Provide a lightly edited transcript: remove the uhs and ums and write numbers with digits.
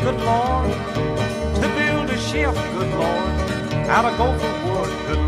good Lord, to build a ship, good Lord, out of gopher wood, good